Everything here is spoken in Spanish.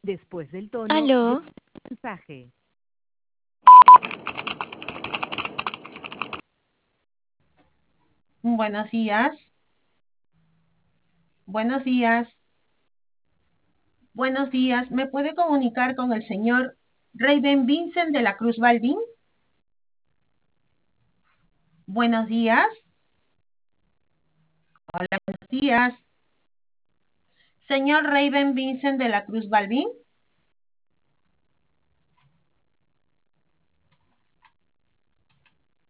después del tono de Aló, mensaje. Buenos días, buenos días, buenos días. ¿Me puede comunicar con el señor Raven Vincent de la Cruz Balbín? Buenos días, buenos días. Señor Raven Vincent de la Cruz Balbín.